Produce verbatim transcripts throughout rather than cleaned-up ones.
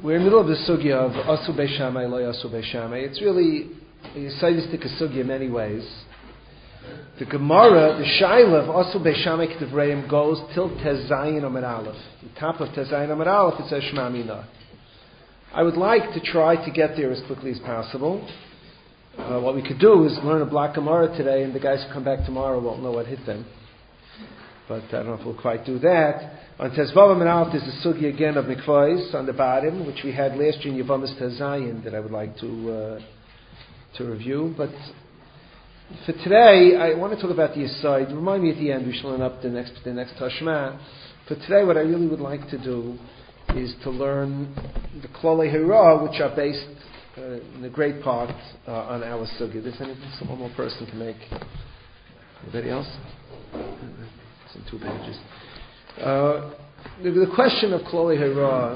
We're in the middle of the sugya of Asu Beishamai, Lo Asu Beishamai. It's really a Yisaitistic sugya in many ways. The Gemara, the Shaila of Asu Beishamai Ketevreim goes till Tezayin Amar Aleph. The top of Tezayin Amar Aleph, it says Shema Mina. I would like to try to get there as quickly as possible. Uh, what we could do is learn a block Gemara today, and the guys who come back tomorrow won't know what hit them. But I don't know if we'll quite do that. On Tezvavam and Aleph, there's a sugi again of Mikvahs on the bottom, which we had last year in Yavamas Tezayin, that I would like to uh, to review. But for today, I want to talk about the Yesod. Remind me at the end, we shall learn up the next the next Tashma. For today, what I really would like to do is to learn the Klolei Hira, which are based uh, in a great part uh, on our sugi. There's anything so one more person can make? Anybody else? It's in two pages. Uh, the, the question of Klolei Hira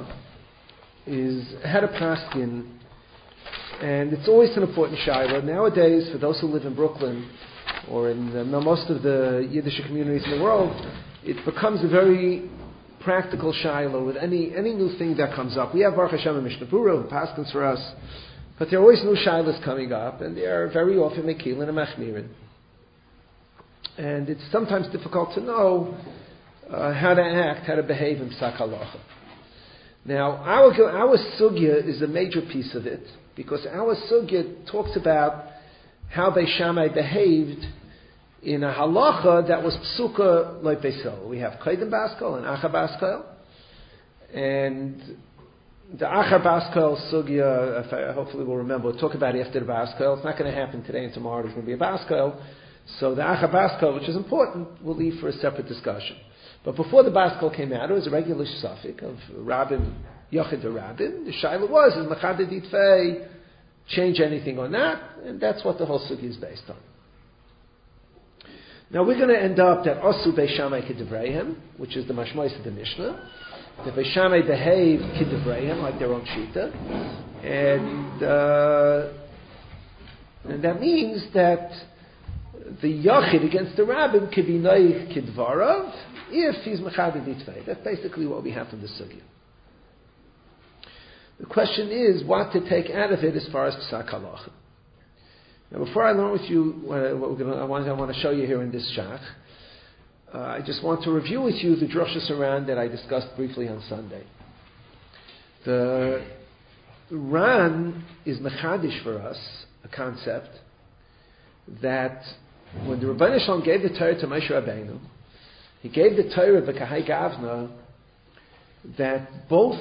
is how to paskin, and it's always an important shayla. Nowadays, for those who live in Brooklyn or in the, most of the Yiddish communities in the world, it becomes a very practical shayla with any any new thing that comes up. We have Baruch Hashem and Mishnah Berurah who paskins for us, but there are always new shaylas coming up, and they are very often mekilin and machmirin. And it's sometimes difficult to know uh, how to act, how to behave in Psak Halacha. Now, our, our sugya is a major piece of it, because our sugya talks about how Beis Shammai behaved in a halacha that was psuka like Beis Hillel. We have Kodim Baskel and Achar Baskel, and the Achar Baskel sugya, if I, hopefully we'll remember, we'll talk about it after the Baskel. It's not going to happen today and tomorrow. There's going to be a Baskel. So the Achar Baskel, which is important, we'll leave for a separate discussion. But before the Baskel came out, it was a regular suffix of Rabbin, Yochid to Rabbin. The Shaila was, is Machaded Itfei, change anything on that, and that's what the whole sugi is based on. Now we're going to end up that Asu Beis Shammai Kedevreihem, which is the Mashmois of the Mishnah. The Beis Shammai behave Kedevreihem, like their own Shita. And, uh, and that means that the Yachid against the Rabbin could be Noich Kidvarav if he's Mechaded Itvei. That's basically what we have from the Sugya. The question is what to take out of it as far as Psak Halacha. Now, before I learn with you uh, what we're gonna, I, want, I want to show you here in this Shach, uh, I just want to review with you the Drosha Saran that I discussed briefly on Sunday. The Ran is Mechadish for us, a concept that when the Rebbeinu Shalom gave the Torah to Moshe Rabbeinu, he gave the Torah b'kahai gavna that both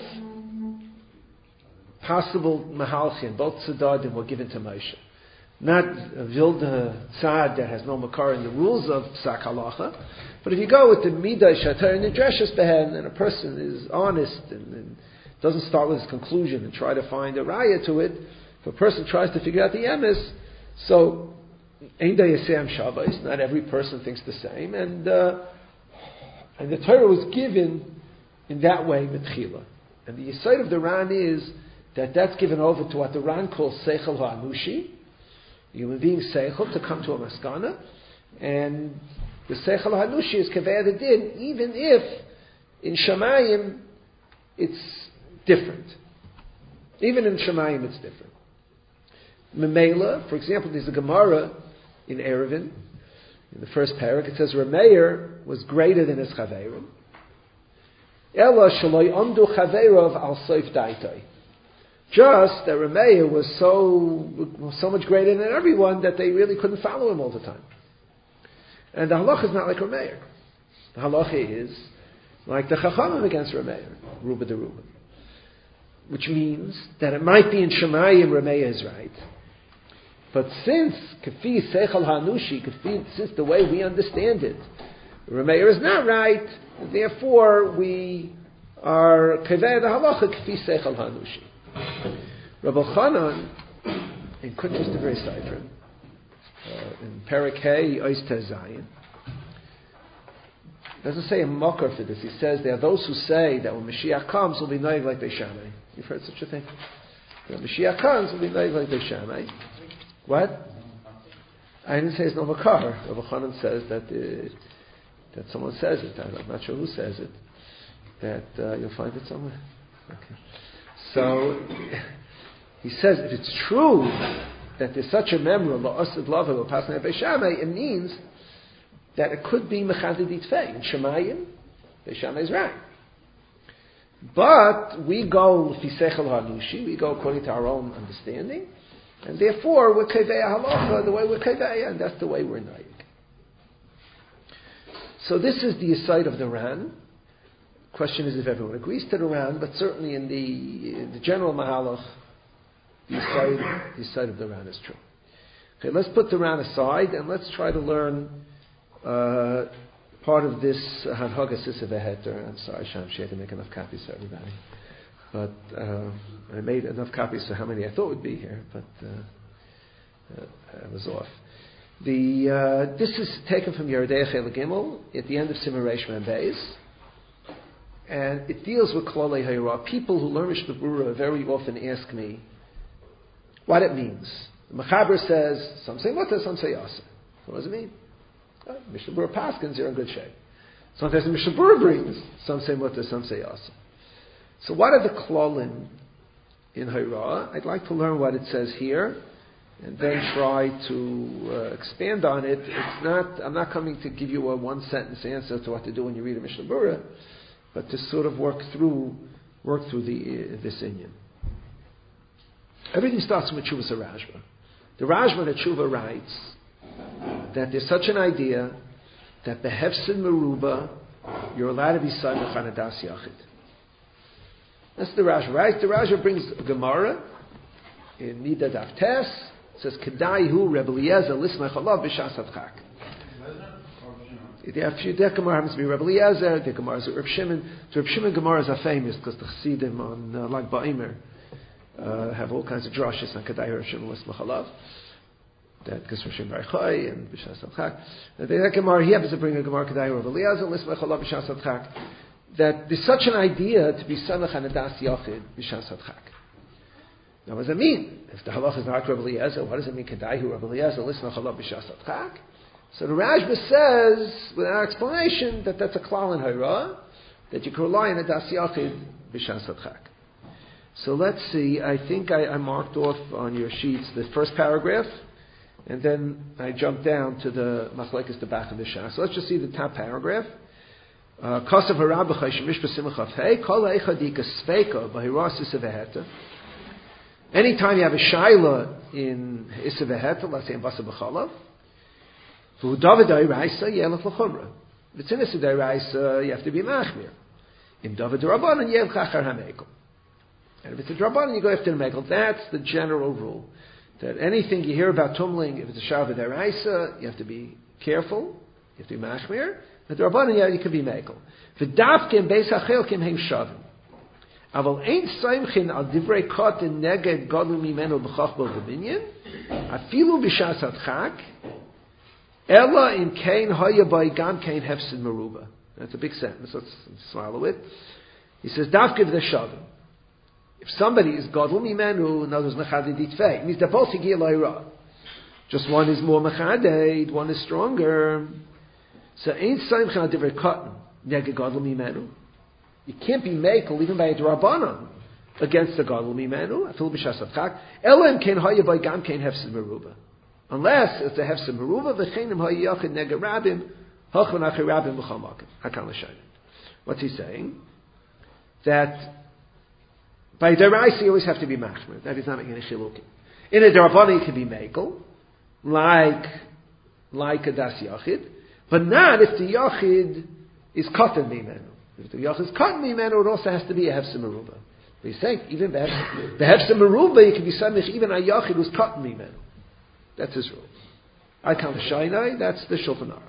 possible mahalchim, both tzedadim were given to Moshe. Not a vilda tzad that has no makar in the rules of Psak Halacha, but if you go with the midah shatar and the dreshes behen, and a person is honest and, and doesn't start with his conclusion and try to find a raya to it, if a person tries to figure out the emes, so not every person thinks the same, and uh, and the Torah was given in that way mitchila. And the yesod of the Ran is that that's given over to what the Ran calls seichel ha'anushi, human being seichel to come to a maskana, and the seichel ha'anushi is kaveh the din, even if in Shamayim it's different. Even in Shamayim it's different. Memela, for example, there's a Gemara in Eruvin, in the first parak, it says Rameir was greater than his Chaveirim. Ela shaloi amdu Chaveirov al soif daitoi. Just that Rameir was so was so much greater than everyone that they really couldn't follow him all the time. And the halacha is not like Rameir. The halacha is like the Chachamim against Rameir, Ruba de Ruba. Which means that it might be in Shemayim Rameir is right. But since Kafi Seichel Hanushi, Kafi, since the way we understand it, Rameir is not right, therefore we are Kaveh the Halacha Kafi Seichel Hanushi. Rabbi Chanan, in Kuntres Devrei Seifrim, in Perek Hey, Ois Tezayin, doesn't say a mocker for this. He says there are those who say that when Mashiach comes, will be noig like Beis Shammai. You've heard such a thing? When Mashiach comes, will be noig like Beis Shammai. What? I didn't say it's no makar. Rabbi Chanan says that uh, that someone says it. I'm not sure who says it. That uh, you'll find it somewhere. Okay. So he says if it's true that there's such a memra la'asid lava l'pasnei beishamai, it means that it could be mechaded itfei in Shemayim. Beishamai is right, but we go l'fisechel hanushi. We go according to our own understanding, and therefore we're kevei halacha the way we're kevei, and that's the way we're naik. So this is the aside of the Ran. Question is if everyone agrees to the Ran, but certainly in the in the general mahalach, the aside, the aside of the Ran is true. Okay, let's put the Ran aside and let's try to learn uh, part of this Hanhaga Sisa Veheter. I'm sorry, Sham, she had to make enough copies for everybody. But uh, I made enough copies for how many I thought would be here, but uh, uh, I was off. The uh, this is taken from Yeridei Chel Gimel at the end of Simon Reish Mem Beis, and it deals with Klolei Hayra. People who learn Mishnah Berurah very often ask me what it means. The Mechaber says some say Mutter, some say Yasser. So what does it mean? Uh, Mishnah Berurah Paskins, you're in good shape. Sometimes the Mishnah Berurah brings some say Mutter, some say Yasser. So what are the Klolim in Hayra? I'd like to learn what it says here, and then try to uh, expand on it. It's not. I'm not coming to give you a one-sentence answer to what to do when you read a Mishnah Berurah, but to sort of work through, work through the uh, this inyan. Everything starts with Tshuvas Rashba. The Rashba in Tshuva writes that there's such an idea that behefsin meruba you're allowed to be son of Chanadas Yachid. That's the Rashba, right? The Rashba brings a Gemara in Nida Daf Tes. It says, Kedai hu Rebbe Eliezer lismech alav b'shas adchak. There are a few, the Gemara happens to be Rebbe Eliezer, the Gemara is Reb Shimon. The Reb Shimon Gemaras are famous because the Chassidim on uh, Lag Ba'omer uh, have all kinds of drashes on Kedai hu Reb Shimon lismech alav. That because Reb Shimon Bar Yochai and b'shas adchak. The Gemara, he happens to bring a Gemara Kedai hu Rebbe Eliezer lismech alav b'shas adchak. That there's such an idea to be Samech Hanadas Yachid b'shas adchak. Now, what does it mean? If the halach is not Rebbe Eliezer, what does it mean? Kedai hu Rebbe Eliezer listen to halach b'shas adchak. So the Rashba says, without explanation, that that's a klal in Hayra, that you can rely on a das yachid b'shas adchak. So let's see. I think I, I marked off on your sheets the first paragraph, and then I jumped down to the machlekes the back of the shas. So let's just see the top paragraph. Kasav harabachai shemish b'simchaf hey kol eichadika sveika b'hiras isaveheta. Anytime you have a shaila in isaveheta, let's say in basa b'chalav, for david da'iraisa yelach l'chumra. If it's in issa da'iraisa, you have to be machmir. In david da'rabanan yel chachar hamekel. And if it's a drabanan, you go after the mekel. That's the general rule. That anything you hear about tumling, if it's a shaila da'iraisa, you have to be careful. You have to be machmir. But the Rabbanan, yeah, you can be mekel. V'davkim beis hachelkim heim shavim. Aval ein saimchin al divrei kotin neged godlu mimenu b'chachbel v'binyan, afilu b'shas adchak, ella in kain hoya by gam kain hefsid meruba. That's a big sentence. Let's swallow it. He says, davkim the shavim. If somebody is godlu mimenu, in other words, mechaded itvei, it means they're both higir l'ira. Just one is more mechaded, one is stronger. So ain't saimchin al divrei kotin neged godlu mimenu. You can't be mekel even by a drabanan against the gadol mimenu. I feel b'shas adchak. Elam kain haya by gam kain hefsid meruba. Unless it's a hefsid meruba, v'cheinim haya yachid nega rabim hachvan achi rabim b'chal makim. Hakan l'shayim. What's he saying? That by deraisa you always have to be machmer. That is not making a chilukim. In a drabanan you can be mekel, like like a das yachid, but not if the yachid is katan mimenu. If the yachid is katan mimenu, it also has to be a hefsid meruba. But he's saying even the hefsid meruba, you can be samich even a yachid who's katan mimenu. That's his rule. I count the shainai. That's the Shulchan Aruch.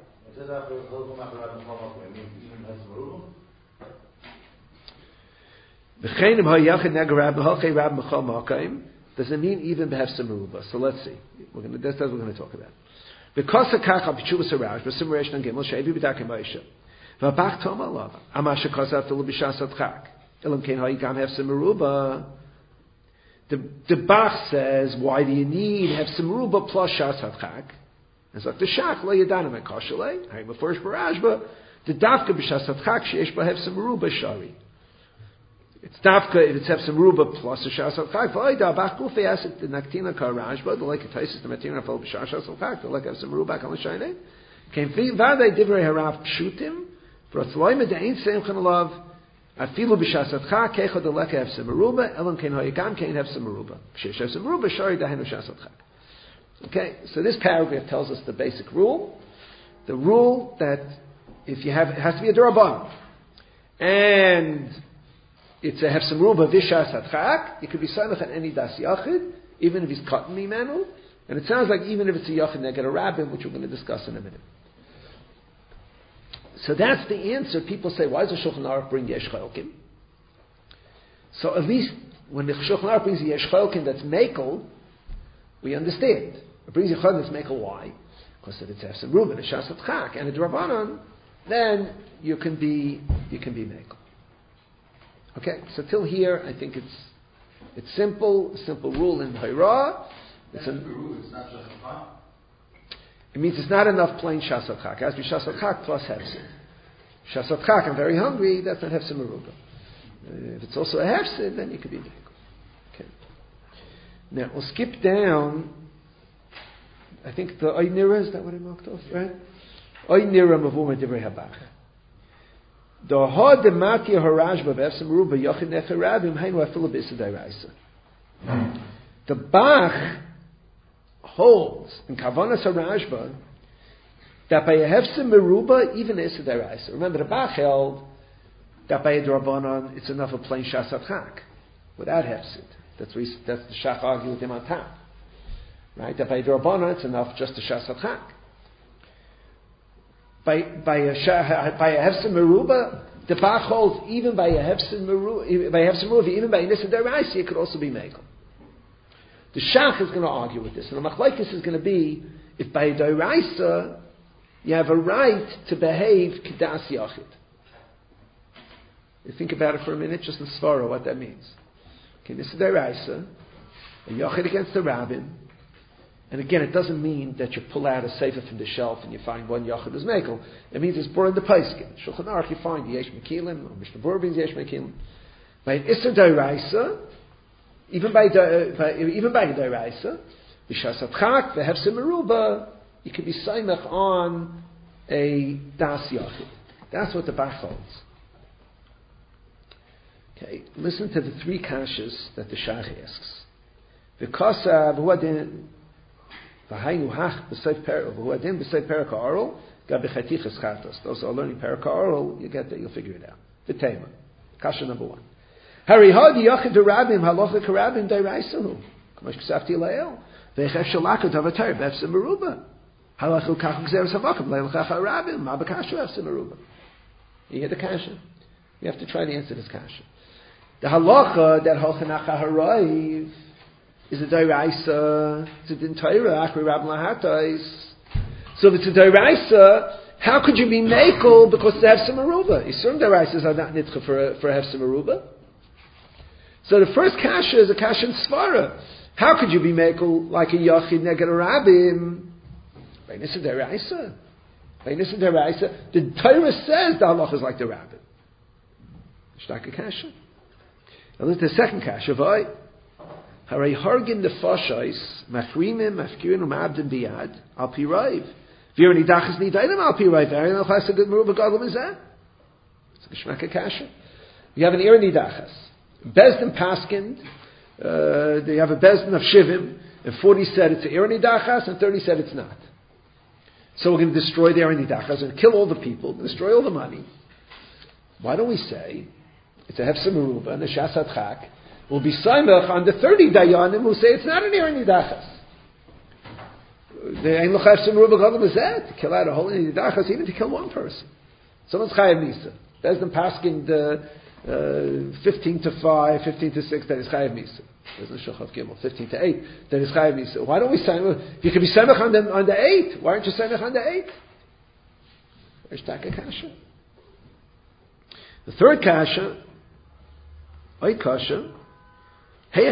V'cheinim ha'yachid negarab b'halchei rab b'chol makaim. Does it mean even behefsid meruba? So let's see. We're going to, that's what we're going to talk about. Because hakach al b'tshuvas harash b'simration and gimel she'evi b'dakim ma'isha. V'abach tom alav. Amash ha'kasav telu b'shas adchak. Elam kein ha'yigam hefsid meruba. The, the Bach says, why do you need hefsid meruba plus shas adchak? It's like the shach lo yadanim ekoshelei. Hey, but first barashba, the dafka b'shas adchak she'esh b'hefsid meruba shari. It's Stavka, if it's Hefsa Meruba plus a Shas Chak, V'oida, Bach Kufi Asit, the Naktina Kar Rashba, the like a Taisis, the Matina Fal B'Shas Chak, the like Hefsa Meruba Kal Shaynei. Came V'adai Divrei Harav Pshutim, V'rotzloime De'ein Seim Chanalav, Afilu B'Shas Chak, Keichot the like Hefsa Meruba, Elam Kein Hoyikam, Kein Hefsa Meruba. Kshesh Hefsa Meruba, Shari Dahenu Shas Chak. Okay, so this paragraph tells us the basic rule. The rule that if you have, it has to be a Duraban. And it's a Hefsa Meruba Vishas Hadchak. It could be Samech on any Das Yachid, even if he's cutting Mimenu. And it sounds like even if it's a Yachid Neged a Rabbin, which we're going to discuss in a minute. So that's the answer. People say, why does the Shulchan Aruch bring Yesh Chalkim? So at least when the Shulchan Aruch brings the Yesh Chalkim that's Mekel, we understand. It brings Yesh Chalkim that's Mekel, why? Because if it's Hefsa Meruba, a Shas Hadchak, and a Drabanan, then you can be you can be Mekel. Okay, so till here, I think it's it's simple, a simple rule in Haira. It's, it's not Shas It means it's not enough plain Shas Chak. It has to be Shas Chak plus Hefsid. Shas Chak, I'm very hungry, that's not Hefsid Meruba. Uh, if it's also a Hefsid, then you could be Mekel. Okay. Now, we'll skip down, I think the Oy Nira, is that what I marked off, right? Oy Nira Mavuma Divrei Habach. The ha de matia harajba v'efsim ruba yachid necherabim hainu afilu b'isadairaisa. The Bach holds in Kavanas harajba that by a hefsim meruba even isadairaisa. Remember, the Bach held that by a drabanan it's enough a plain shasat chak without hefsid. That's we, that's the Shach argued with him on top, right? That by a drabanan it's enough just a shasat chak. By by a by a hefsim meruba, the Bach holds even by a hefsim meruba, by a hefsim meruba, even by a nisa deraisa, it could also be mekel. The Shach is going to argue with this, and the machlekes is going to be if by a deraisa you have a right to behave kedas yachid. You think about it for a minute, just in svara, what that means. Okay, nisa deraisa, a yachid against the rabbin. And again, it doesn't mean that you pull out a sefer from the shelf and you find one yachid is mekel. It means it's brought in the paiskin. Shulchan Aruch, you find yesh mekilim, or Mishnah Berurah brings yesh mekilim. By an iser deraisa, even by, uh, by even by deraisa, b'shas atchak v'hefsim meruba, you can be saimach on a das yachid. That's what the Bach holds. Okay, listen to the three kashas that the Shach asks. Because uh, those are learning peraka oral, you get that, you'll figure it out. The tema. Kasha number one. Hari hadi yachid rabim halacha karabim dairaisahu. Kamash ksafti lael. Ve'echef shalaka davatayr b'efsim meruba. Halacha kach gzeres havakam leilchach harabim ma b'kashu efsim meruba. You hear the kasha? You have to try to answer this kasha. The halacha that halchanacha harayv is a dairaisa, it's a din Torah, achri rab lahatais. So if it's a dairaisa, how could you be mekel because they have some aruba? Yisurim dairaisas are not nitcha for a, for a have some aruba. So the first kasha is a kasha in svara. How could you be mekel like a yachid neged a rabbim? By nisa dairaisa. By nisa dairaisa, the Torah says the halach is like the rabbim. Shtaka kasha. Now look at the second kasha. V'ay. Haray hargin the fashais machrimim mafkirin umabdim biyad al pi raiv. V'yer nidachas nidayim al pi raiv. V'yer nidachas a good meruba gadol mizeh. It's a geshmaka kasha. You have an ir nidachas. Bezdin paskind. Uh, they have a bezdin of shivim, and forty said it's an ir nidachas, and thirty said it's not. So we're going to destroy the ir nidachas and kill all the people, destroy all the money. Why don't we say it's a hefsa meruba and a shasat chak? Will be saimach on the thirty dayanim who say it's not an ir nidachas. The ein l'chayv sim meruba gadol mizeh, to kill out a whole ir nidachas, even to kill one person. Someone's chayav misa. Bezdin paskin the uh, fifteen to five, fifteen to six, that is chayav misa. There's no shulchan gimel. Fifteen to eight, that is chayav misa. Why don't we say you can be saimach on the on the eight? Why aren't you saimach on the eight? There's taka kasha. The third kasha, oy kasha. The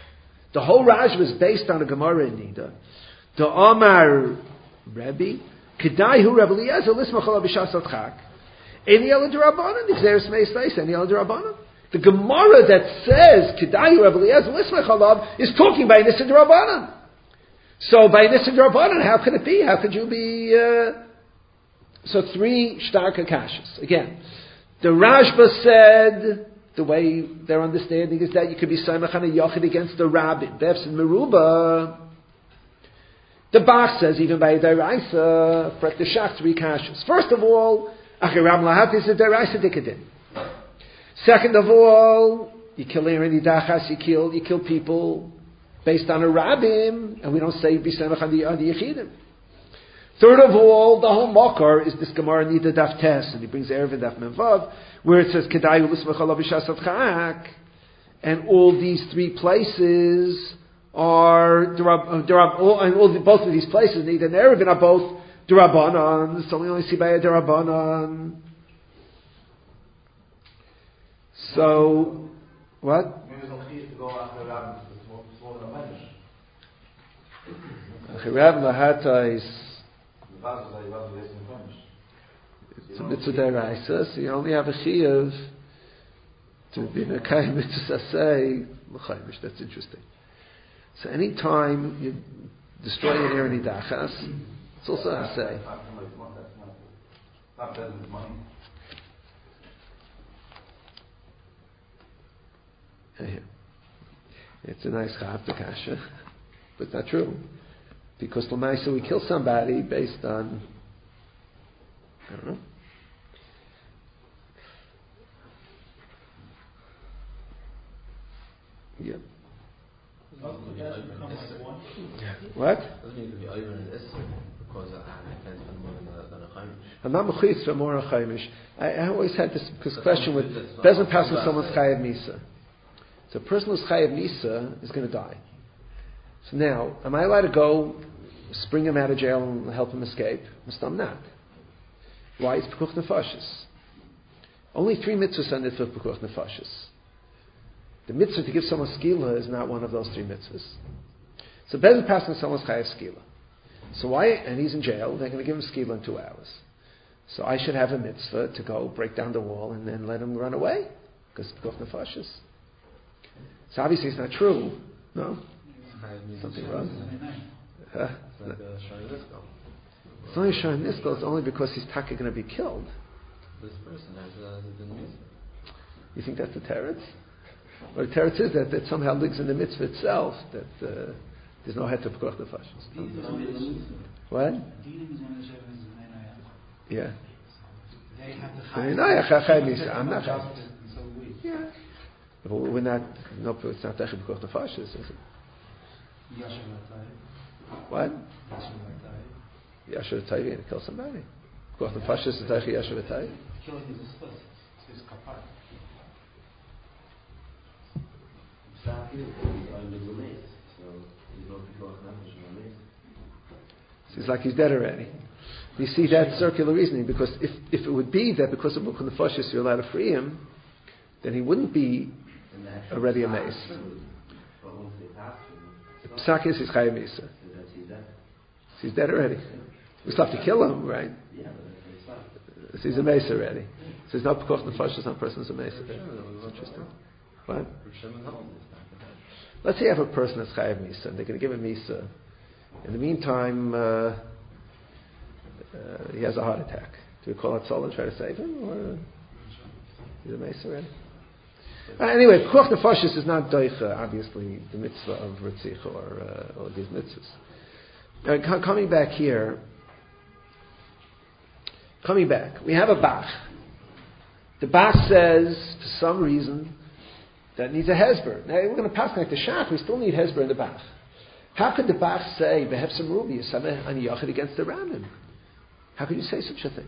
whole Rajba is based on a Gemara in Nida. The Amar Rebbe, Kedai hu Rebbe Eliezer lismach alav b'shas adchak. Any other derabanan? Xeris meis leis. Any other derabanan? The Gemara that says Kedai hu Rebbe Eliezer lismach alav is talking by Nisan derabanan. So by Nisan derabanan, how could it be? How could you be? Uh, so three shtarka kashas again. The Rashba said the way their understanding is that you could be Saimach on a Yochid against the Rabbi. Befs and Meruba. The Bach says, even by Deraisa, Prek the Shach, three kashas. First of all, Achiram Lahat is a Deraisa Dikadin. Second of all, you kill Aaron Idachas, you kill, you kill people based on a Rabbim, and we don't say be Saimach on the, on the Yechidim. Third of all, the whole Makar is this Gemara Nida Daf Tes, and he brings Erev and Daf Menvav, where it says Kedai Ulismach Alav B'Shas Adchak, and all these three places are Durab, Durab, all, and all the, both of these places Nida and Erev are both Durabanan, so we only see by a Durabanan. So, what? Achirav Lahata is it's a mitzvah deraisa, so you only have a chiyuv to be mekayim mitzvah sasei l'chaimish. That's interesting. So any time you destroy an area nidachas, it's also a say. It's a nice chapter kasha, but not true. Because l'maisa we kill somebody based on, I don't know. Yeah. What? I'm not mechitz for more chaimish. I, I always had this, this question with doesn't pass with someone's chayav misa. So a person who's chayav misa is going to die. So now, am I allowed to go spring him out of jail and help him escape? I'm not. Why? It's pekuch nefashis. Only three mitzvahs are nitfah pekuch nefashis. The mitzvah to give someone skila is not one of those three mitzvahs. So Bezin passing someone's chayav skila. So why? And he's in jail. They're going to give him skila in two hours. So I should have a mitzvah to go break down the wall and then let him run away because it's pekuch nefashis. So obviously it's not true. No. Something wrong. Huh? It's like it's only showing this goes only because he's taka going to be killed. This person has a mitzvah. You think that's the teretz? Well, the teretz is that, that somehow lives in the mitzvah itself that uh, there's no head to pekuch nefashis. What? Yeah. I'm not. Yeah. But we're not. No, it's not actually pekuch nefashis, is it? What? Yasher Tavi and kill somebody. Pekuch nefashis is actually Yasher Tavi. Killing is a split. It's kapar. Seems like he's dead already. You see that circular reasoning because if, if it would be that because of pekuch nefashis you're allowed to free him, then he wouldn't be already a mace. Psak is his chayav misa. He's dead already. We still have to kill him, right? So he's a mace already. So there's no pekuch nefashis on a person's a mace. That's interesting. What? Let's say you have a person that's chayav misa, and they're going to give him misa. In the meantime, uh, uh, he has a heart attack. Do we call it soul and try to save him, or he's a mace already? Uh, anyway, pekuch nefashis is not doicha, obviously, the mitzvah of ritzich or uh, or these mitzvahs. Uh, c- coming back here, coming back, we have a Bach. The Bach says, for some reason, that needs a hezber. Now we're going to pass like the shach. We still need hezber in the Bach. How could the Bach say behefsem rubi yisame ani yachid against the Rabbim? How could you say such a thing?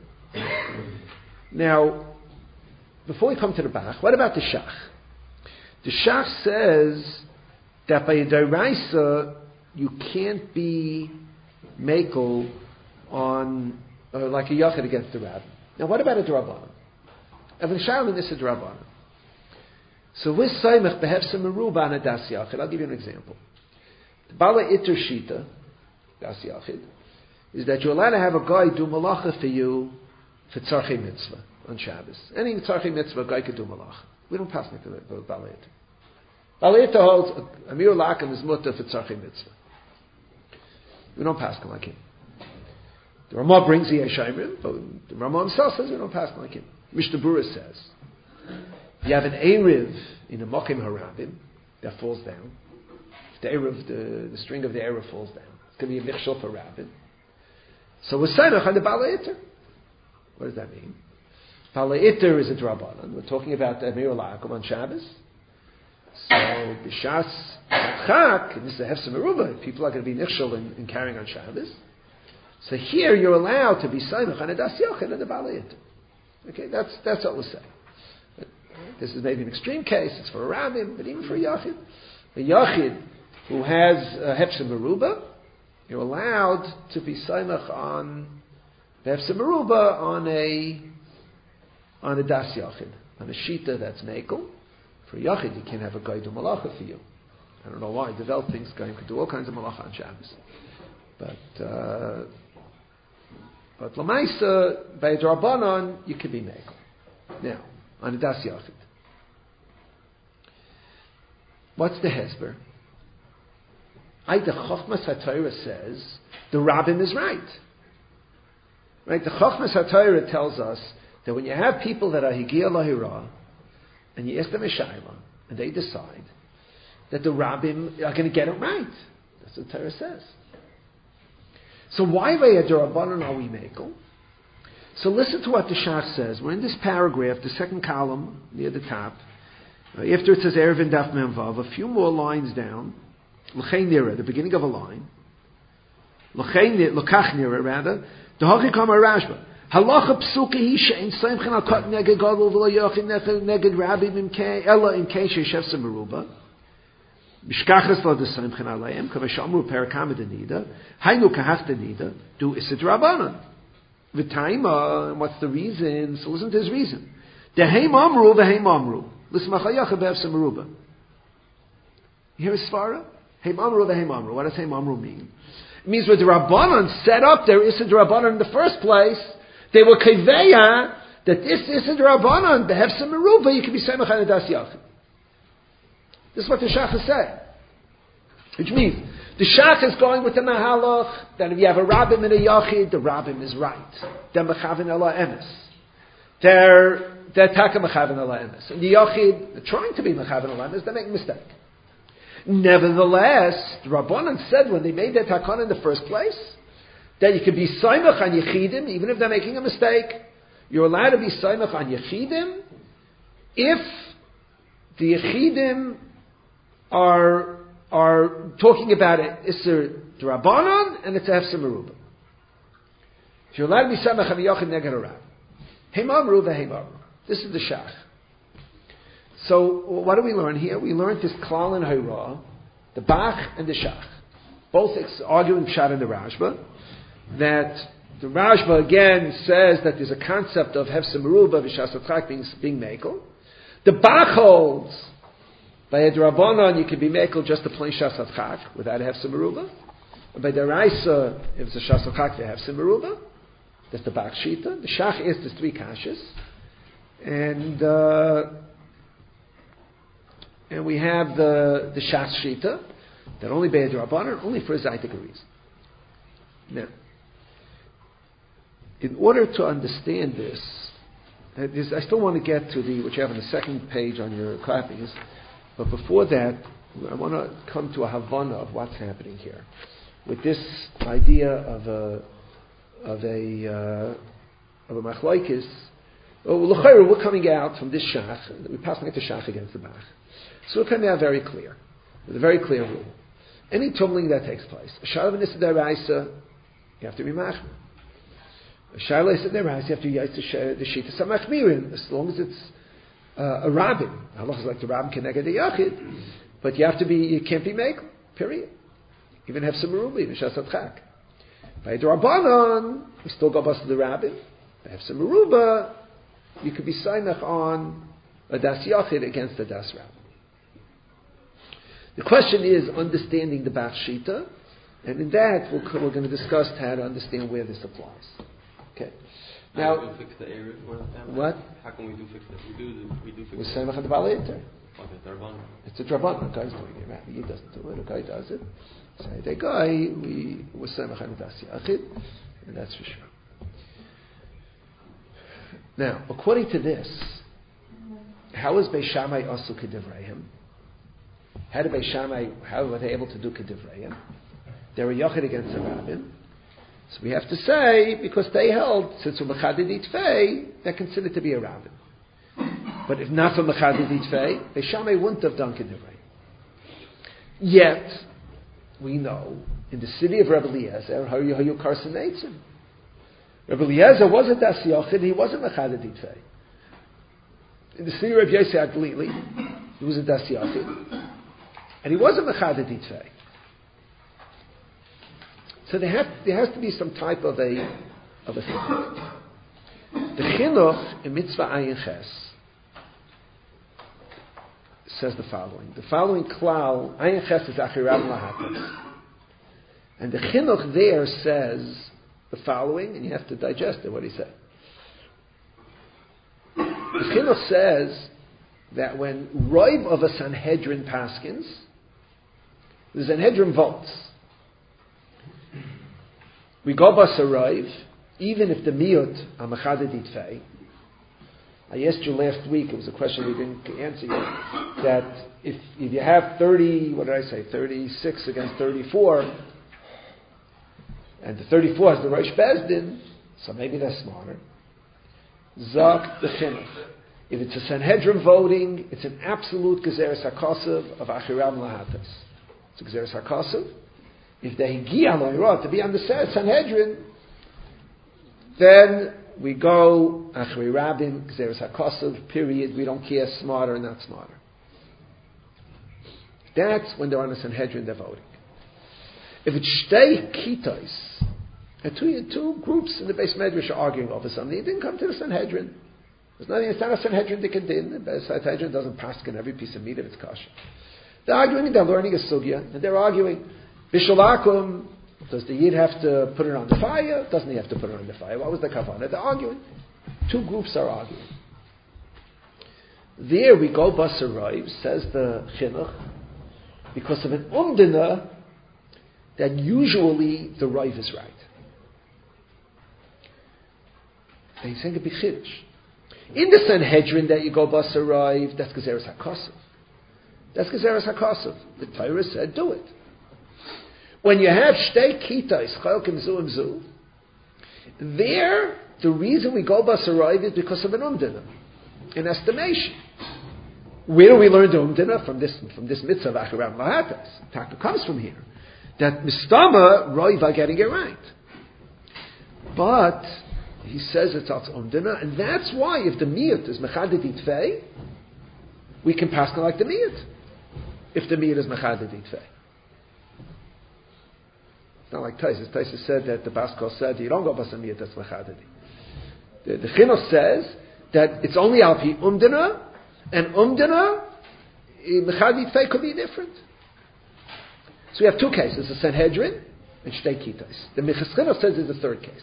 Now, before we come to the Bach, what about the shach? The shach says that by a deraisa you can't be makel on uh, like a yachid against the Rabbim. Now, what about a drabanan? Even shaylim this a drabanan. So with Saimach behefsem meruba on a das yachid, I'll give you an example. The Bala Itter Shita, das yachid, is that you're allowed to have a guy do malacha for you for tzarchei mitzvah on Shabbos. Any tzarchei mitzvah, a guy could do malacha. We don't pass it to the Balei Iter. Balei Iter holds Amir Lakim is mutter for tzarchei mitzvah. We don't pass him like him. The Ramah brings the Yeshayim, but the Ramah himself says we don't pass him like him. Mishnah Berurah says, you have an Erev in a Mokim Harabim that falls down. If the Erev, the, the string of the Erev falls down, it's going to be a Michshel for Rabbin. So we're Sainach on the Balei Iter. What does that mean? Balei Iter is a Drabanan. We're talking about the Amir Lakum on Shabbos. So, B'Shas Chak, and this is a Hefsem Meruba, people are going to be nichshel in, in carrying on Shabbos. So here you're allowed to be Saimach on a Das Yochid and the Balei Iter. Okay, that's, that's what we're saying. This is maybe an extreme case, it's for a Rabbim, but even for a Yachid. A Yachid who has a Hefsem Meruba, you're allowed to be Saimach on the Hefsem Meruba on a, on a Das Yochid, on a Shita that's Mekel. For Yachid, you can't have a guy do malacha for you. I don't know why. Developing guy could do all kinds of malacha on Shabbos. But, uh, but Lamaisa, by Drabanan, you can be mekel. Now, on a Das Yachid. What's the Hezber? I, the Chochmas HaTorah says, the Rabbim is right. Right? The Chochmas HaTorah tells us that when you have people that are Higia Lahira, and you ask them a shayla, and they decide that the rabbim are going to get it right. That's what the Torah says. So why Vayadarabanan are we mekel? So listen to what the Shach says. We're in this paragraph, the second column near the top. Uh, after it says Erevin Daf Mem Vav, a few more lines down. L'chei nira, the beginning of a line. L'chei l'kach nira rather. D'hachi kama Rashba. Halacha psuka hi she'en seimchen al kot neged gadol v'lo yochid neged rabbim imkei ella imkei she'yeshev semeruba mishkachas lo deseimchen alayim kama she'amru perakam edenida hainu kahach denida do isid rabbanon v'taima. And what's the reason? So listen to his reason. Deheim amru v'heim amru l'smach hayachav be'ev semeruba. You hear his svara? Heim amru v'heim amru. What does heim amru mean? It means when the rabbanon set up their isid rabbanon in the first place, they were keveya that this is a Rabbanon, the Hefsem Meruba, you can be Semach on a Das Yachid. This is what the Shach is saying. Which means, the Shach is going with the Mahalach, that if you have a Rabbim and a Yachid, the Rabbim is right. They're Mechavin Ela Emes. They're, they're Taka Mechavin Ela Emes. And the Yachid, they're trying to be Mechavin Ela Emes, they make a mistake. Nevertheless, the Rabbanon said when they made their Takana in the first place, that you can be Saimach on Yechidim, even if they're making a mistake. You're allowed to be Saimach on Yechidim if the Yechidim are, are talking about it. It's a Drabanan and it's a Hefsem Meruba. You're allowed to be Saimach on Yachid Neged Arab. Heim Amru v'Heim Amru. This is the Shach. So, what do we learn here? We learned this Klal and Haira, the Bach and the Shach. Both arguing Pshat and the Rashba. That the Rashba again says that there's a concept of Hefsem Meruba v'Shas Atchak being, being Mekel. The Bach holds by a Drabanan you can be Mekel just a plain Shas Atchak without a Hefsem Meruba. And by the Raisa, if it's a Shas Atchak, the Hefsem Meruba. That's the Bach Shita. The Shach is the three kashas, and uh, and we have the the Shas Shita that only by a Drabanan, only for a Zaytik reason. Now, in order to understand this, I still want to get to the, what you have on the second page on your copies, but before that, I want to come to a Havana of what's happening here. With this idea of a, of a, uh, of a machlokes, oh, l'chayr, we're coming out from this shach, we're passing it to shach against the Bach. So we're coming out very clear, with a very clear rule. Any tumbling that takes place, a shalav and Issa Daraisa, you have to be machmir. A shalav Issa Daraisa, you have to use the shita samachmirin, as long as it's uh, a rabbin. Allah is like the rabbin keneged the yachid, but you have to be, you can't be mekel, period. Even have some meruba, even shas atchak. By Drabanan, you still go bust to the rabbin. By have some meruba, you could be sainach on a das yachid against a das rabbin. The question is understanding the Bach Shita. And in that, we'll, we're going to discuss how to understand where this applies. Okay. Now, Now, we do fix the area. what? How can we do fix it? We do. We do fix We're it. saying the Bala Inter. Okay, Darban. It's a draban. The guy's doing it. Rabbi He doesn't do it. The guy does it. So the guy, we we're saying Achid, and that's for sure. Now, according to this, how is Beis Shammai also Kedivrayim? How did Beis Shammai? How were they able to do Kedivrayim? They were Yochid against the Rabbin. So we have to say, because they held, since we're Mechadid Itfei, they're considered to be a Rabbin. But if not for Mechadid Itfei, Beis Shammai wouldn't have done Kedivrayim. Yet, we know, in the city of Rebbe Eliezer, how you carcinate him. Rebbe Eliezer wasn't Das Yochid, he wasn't Mechadid Itfei. In the city of Rebbe Yossi Aglili, he was a Das Yochid, and he wasn't Mechadid Itfei. So there, have, there has to be some type of a of a thing. The Chinuch in Mitzvah Ayin Ches says the following. The following klal, Ayin Ches is Achiram Lahatas. And the Chinuch there says the following, and you have to digest it, what he said. The Chinuch says that when Roiv of a Sanhedrin paskins, the Sanhedrin votes. We go basarayv, even if the miyut are mechaded itfei. I asked you last week, it was a question we didn't answer yet, that if, if you have thirty, what did I say, thirty-six against thirty-four, and the thirty-four has the Rosh Bezdin, so maybe that's smarter. Zak the chinuch. If it's a Sanhedrin voting, it's an absolute gezeres hakosov of achiram lahatas. It's a gezeres hakosov. If they higia lo'irah to be on the Sanhedrin, then we go achri rabbin gezeres hakosov. Period. We don't care smarter or not smarter. That's when they're on the Sanhedrin, they're voting. If it's shtei kitos, and two, two groups in the Beis Medrash are arguing over something, it didn't come to the Sanhedrin. There's nothing. It's not a Sanhedrin dikadin. The Sanhedrin doesn't paskin every piece of meat if it's kosher. They're arguing. They're learning a sugya, and they're arguing. Bishalakum, does the Yid have to put it on the fire? Doesn't he have to put it on the fire? What was the kavanah? They're arguing. Two groups are arguing. There we go, Basarayv, says the Chinuch, because of an umdina, that usually the Raiv is right. And he's saying a big chiddush. In the Sanhedrin that you go Basarayv, that's Gezeres HaKosov. That's Gezeres HaKosov. The Torah said, do it. When you have shtei kitais, chalkim zu and zu, there, the reason we go basarayv is because of an umdina, an estimation. Where do we learn the umdina? From this, from this mitzvah of achiram lahatas. Taka comes from here. That mistama, roiv are getting it right. But, he says it's out umdina, and that's why if the miyut is mechaded itfei, we can pass it like the miyut. If the miyut is mechaded itfei. It's not like Taisus. Taisus said that the Baskal said, you don't go basamiyat, that's mechadadi. The, the Chinuch says that it's only alpi umdina, and umdina, mechadit fei could be different. So we have two cases, the Sanhedrin and Shtei Kitais. The Minchas Chinuch says there's a third case.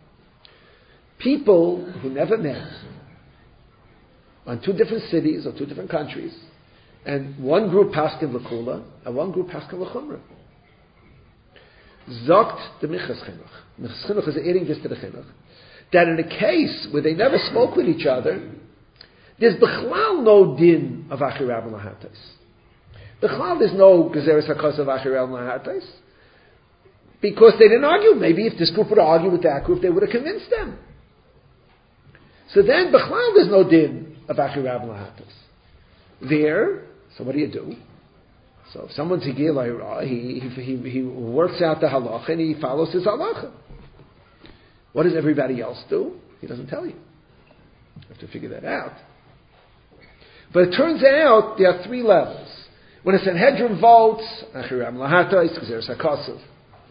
People who never met on two different cities or two different countries, and one group paskin l'kula, and one group paskin l'chumra. Zogt the Minchas Chinuch. Minchas Chinuch is adding this to the Chinuch. That in a case where they never spoke with each other, there's b'chlal no din of achirab lahatais. B'chlal there's no gezeres hakos of achirab lahatais. Because they didn't argue. Maybe if this group would argue with that group, they would have convinced them. So then b'chlal there's no din of achirab lahatais. There, so what do you do? So if someone's higir la'ira, he, he, he, he works out the halacha and he follows his halacha. What does everybody else do? He doesn't tell you. You have to figure that out. But it turns out there are three levels. When a Sanhedrin votes, achiram lahata, it's gezeres hakosov.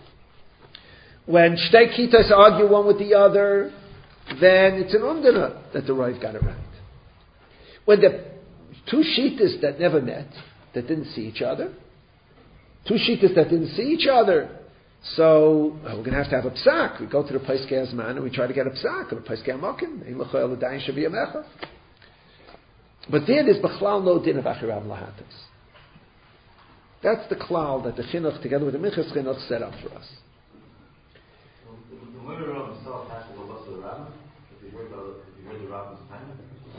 When shtei kitos argue one with the other, then it's an umdina that the Rav got it right. When the two shittas that never met, that didn't see each other. Two shittas that didn't see each other. So uh, we're going to have to have a psak. We go to the Paisei Azman and we try to get a psak, or the Paisei Amokim. But there there's Bechlal no din of Achirav Lahatas. That's the klal that the chinuch, together with the minchas chinuch, set up for us. Well, the, the murderer of himself has to go bust to the rabbin if he heard the if he heard the rabbin's time.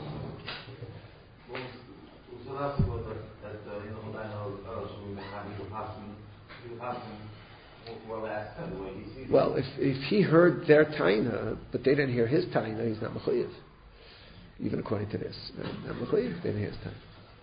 Well, so that's what that that you know that I know Arashim having to pass him to pass him well last time the way he sees. Well, if if he heard their taina, but they didn't hear his taina, he's not mechuyev. Even according to this, not mechuyev. They didn't hear his taina.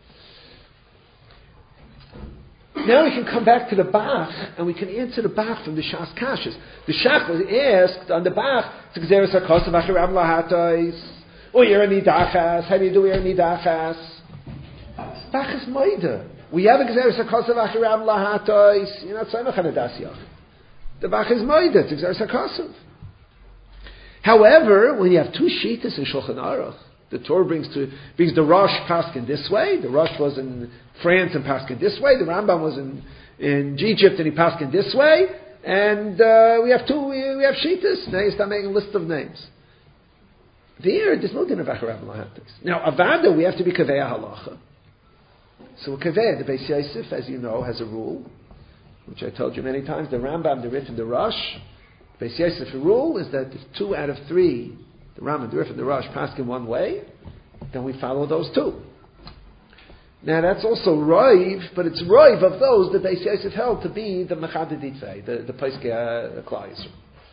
Now we can come back to the Bach, and we can answer the Bach from the Shas Kashas. The Shach was asked on the Bach, to Gzeres HaKosav Achirav Lahatais, or Yer Nidachas, how do you do Yer Nidachas? Bach is Maida. We have a Gzeres HaKosav Achirav Lahatais, you're not Tzemach HaNadas Yach. The Bach is Maida, it's Gzeres HaKosav. However, when you have two Shitas in Shulchan Aruch, the Torah brings to brings the Rosh Paskin this way. The Rosh was in France and Paskin this way. The Rambam was in, in Egypt and he Paskin this way. And uh, we have two. We, we have Shitas. Now you start making a list of names. There, there's no din of Acharav Lahatis. Now Avada, we have to be Kaveh Halacha. So Kaveh, the Beis Yosef, as you know, has a rule, which I told you many times. The Rambam, the Rif, and the Rosh. The Beis Yosef rule is that if two out of three, the Rambam, the Rif, and the Rosh pass in one way, then we follow those two. Now that's also Roiv, but it's Roiv of those that Beis Yosef held to be the Mechadeditzei, the, the Paisei Klal Yisrael.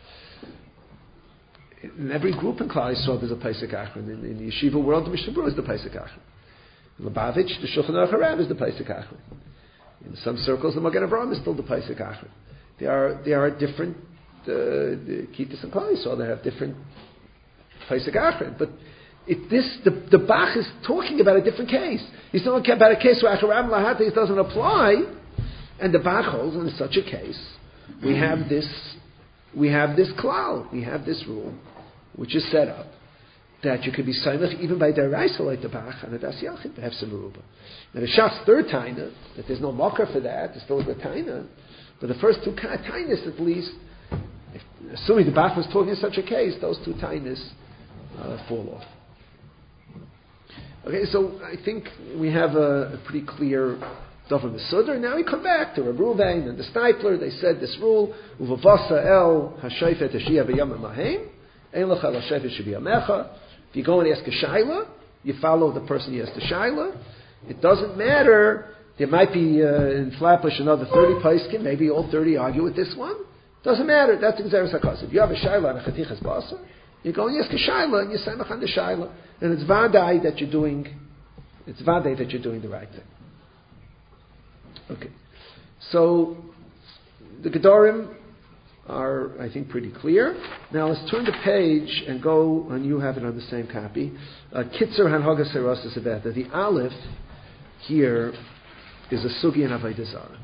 In every group in Klal Yisrael there's a Paisei Achron. In, in the Yeshiva world, the Mishnah Berurah is the Paisei Achron. In Lubavitch, the Shulchan Aruch Harav is the Paisei Achron. In some circles, the Magen Avraham is still the Paisei Achron. There are, there are different uh, the Kittas and Klal Yisrael, they have different Paisei Achron, but it, this the, the Bach is talking about a different case. He's talking about a case where Acharav Lahatis doesn't apply, and the Bach holds in such a case we have this we have this klal, we have this rule, which is set up that you could be saimach even by deraisa like the Bach and the Das Yachid to have some meruba. Now the Shas third taina that there's no mocker for that, there's still a good taina, but the first two tainas at least, if, assuming the Bach was talking in such a case, those two tainas Uh, fall off. Okay, so I think we have a, a pretty clear Davar Mesudar. Now we come back to Reb Ruvain and the Steipler. They said this rule: Uvavasa el hashayfet hashiyah v'yam mahem ein lecha l'shayfet shebiyamecha. If you go and ask a shaila, you follow the person you asked the shaila. It doesn't matter. There might be uh, in Flatbush another thirty paiskim. Maybe all thirty argue with this one. Doesn't matter. That's Gzeres HaKosav. If you have a shaila and a chatichas basar, you go and ask a shaila and you semach on the shaila, and it's vadai that you're doing. It's vadai that you're doing the right thing. Okay, so the Gedorim are, I think, pretty clear. Now let's turn the page and go, and you have it on the same copy. Kitzer Hanhaga Serasa Sebeta. The Aleph here is a sugi in Avodah Zarah.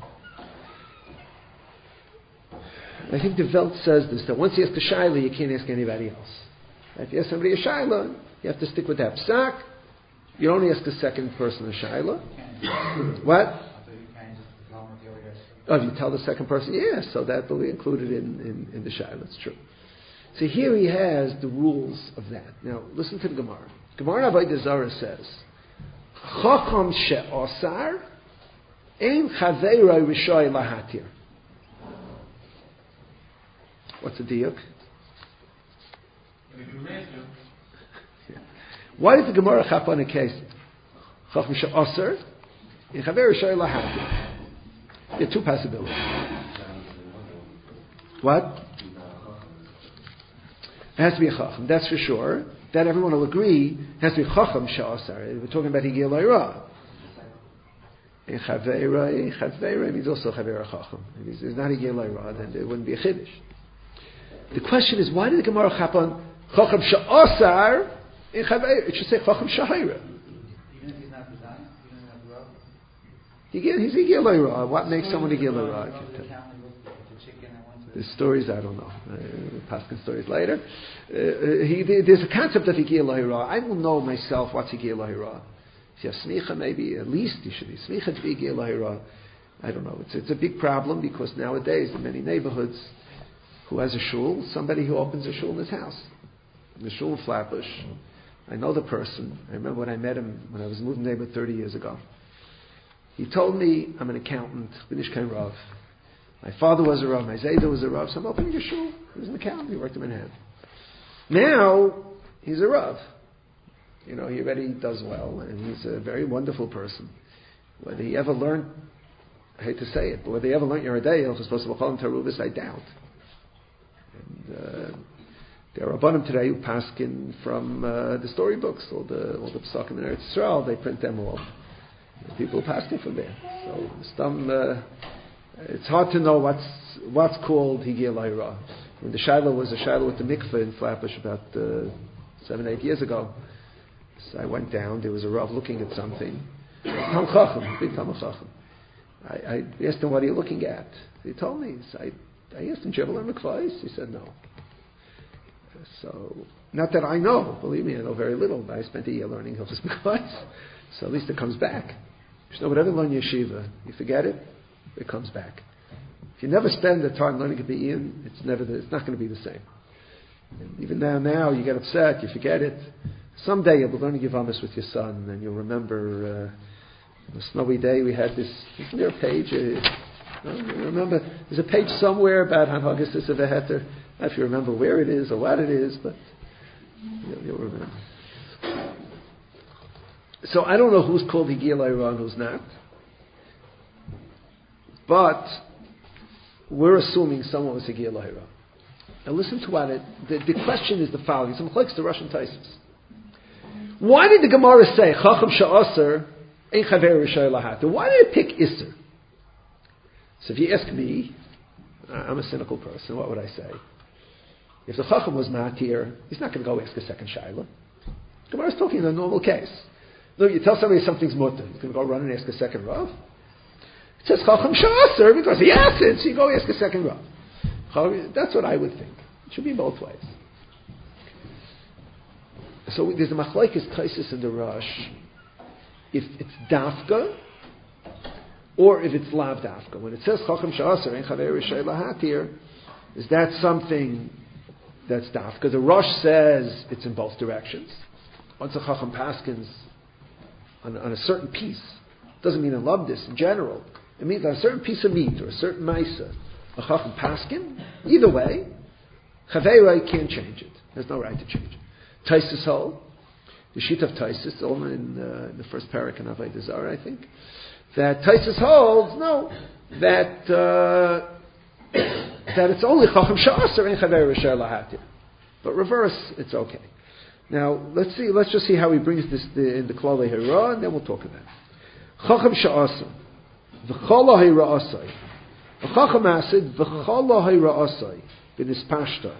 I think the Welt says this, that once you ask a shaila, you can't ask anybody else. If you ask somebody a shaila, you have to stick with that psak. You don't ask a second person a shaila. What? Oh, if you tell the second person, yeah, so that will be included in, in, in the shaila. It's true. So here he has the rules of that. Now, listen to the Gemara. Gemara Avodah Zarah says, Chacham she'osar ein chaveiroi rishoy lahatir. What's the diuk? Why did the Gemara chap on a case? Chacham she'osar ein chaveiroi rishoy lahatir. There are two possibilities. What? It has to be a chacham, that's for sure. That everyone will agree it has to be chacham she'asar. We're talking about higil ayra. Chaveira, chaveira means also chaveira chacham. If it's not higil ayra, then there wouldn't be a chiddush. The question is, why did the Gemara chap on chacham she'asar in chaveira? It should say chacham she'ayra. He's higil ayra. What makes someone higil ayra? The stories, I don't know. Uh, Paskin stories later. Uh, he, there's a concept of Higil Lahira. I don't know myself what's Higil Lahira. If you have Smicha, maybe at least you should be Smicha to be Higil Lahira. I don't know. It's it's a big problem because nowadays in many neighborhoods, who has a shul? Somebody who opens a shul in his house. The shul in Flatbush. I know the person. I remember when I met him when I was moving neighbor thirty years ago. He told me, I'm an accountant, B'nishkein Rav. My father was a Rav, my Zayda was a Rav, so I'm opening a shul. He was an accountant, he worked in Manhattan. Now, he's a Rav. You know, he already does well, and he's a very wonderful person. Whether he ever learned, I hate to say it, but whether he ever learned Yeridei, if he's supposed to call him Terubis, I doubt. And uh, there are Rabbanim today who paskin from uh, the storybooks, all the all the Pesakim in Eretz Yisrael, they print them all. People paskin from there. So, some, uh, it's hard to know what's what's called Higiyah L'Hira. When the Shiloh was a Shiloh with the mikveh in Flatbush about uh, seven, eight years ago, so I went down, there was a Rav looking at something. Tam Chacham, big Tam Chacham. I, I asked him, what are you looking at? He told me. So I, I asked him, do you ever learn mikvahs? He said, no. So, not that I know, believe me, I know very little, but I spent a year learning Hilchos mikvahs. So at least it comes back. You know, whatever you learn yeshiva, you forget it, it comes back. If you never spend the time learning a be'in, it's never, the, it's not going to be the same. And even now, now you get upset, you forget it. Someday you'll be learning Yevamos with your son, and you'll remember uh, on a snowy day we had this. Isn't there a page? Uh, no, you remember? There's a page somewhere about Hanhagas Isava Heter. I don't know if you remember where it is or what it is, but you'll, you'll remember. So I don't know who's called Higiyah L'Hira and who's not. But we're assuming someone was Higiyah L'Hira. Now listen to what it, the, the question is the following. Some clicks the Russian Taisus. Why did the Gemara say, Chacham Sha'aser, Ein Chaver Rishai Lahater? Why did it pick Isser? So if you ask me, I'm a cynical person, what would I say? If the Chacham was Matir, he's not going to go ask a second Shaila. The Gemara is talking in a normal case. No, you tell somebody something's mutter, he's going to go run and ask a second Rav. It says Chacham Sha'aser because he asked it, so you go ask a second Rav. That's what I would think. It should be both ways. So there's a machlokes Taisus in the Rosh. If it's dafka, or if it's lav dafka. When it says Chacham Sha'aser Ein Chaver Rishai Lahatir, is that something that's dafka? The Rosh says it's in both directions. Once a Chacham paskins on, on a certain piece, doesn't mean in Labdis in general. It means on a certain piece of meat or a certain maisa. A Chacham paskin, either way, Chaveirah can't change it. There's no right to change it. Taisus hold, the sheet of Taisus, all in, uh, in the first parak in Avodah Zarah, I think, that Taisus holds, no, that uh, that it's only Chacham Sha'aser Ein Chaver Rishai Lahatir. But reverse, it's okay. Now, let's see, let's just see how he brings this the, in the Klal Hira, and then we'll talk about it. Chacham Sha'aser, V'chol Ha'ira Asai, Chacham Asid, V'chol Ha'ira Asai, B'nispashta.